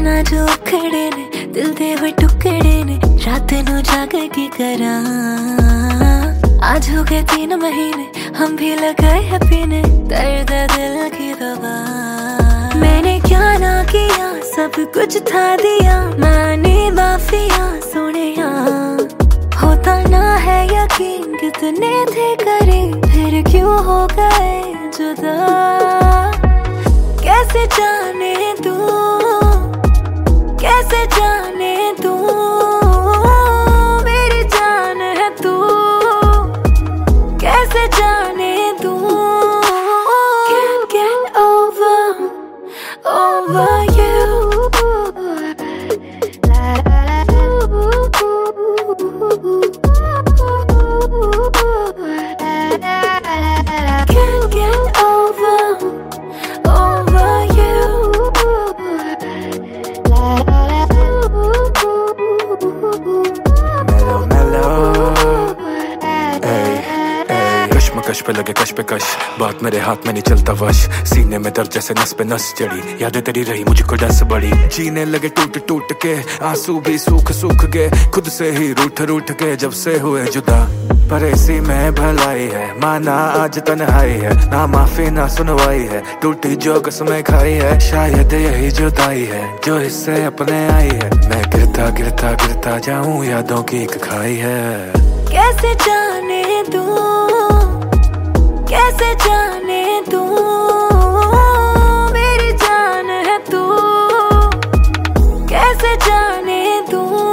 ना जो खड़े ने दिल दे हुए टुकड़े ने रात नू जाग की करा। आज हो गए 3 महीने हम भी लगाए हैं पीने दर्द दिल की दवा। मैंने क्या ना किया सब कुछ था दिया माने माफिया सोनिया। होता ना है यकीन कितने थे करीब फिर क्यों हो गए जुदा। कैसे जाने तू कैसे जाने तू मेरी जान है तू कैसे जाने तू। Can't get over you. Can't get over you. कश पे लगे कश पे कश बात मेरे हाथ में नहीं चलता वश। सीने में दर्द जैसे नस पे नस चढ़ी यादें तेरी रही मुझको डस बड़ी। जीने लगे टूट टूट के आंसू भी सूख सूख के खुद से ही रूठ रूठ के जब से हुए जुदा। पर इसी में भलाई है माना आज तन्हाई है ना माफी ना सुनवाई है टूटी जो कसमें खाई है। शायद यही जुदाई है जो इससे अपने आई है। मैं गिरता गिरता गिरता जाऊं यादों की एक खाई है। कैसे जाने तू कैसे जाने तू मेरी जान है तू कैसे जाने तू।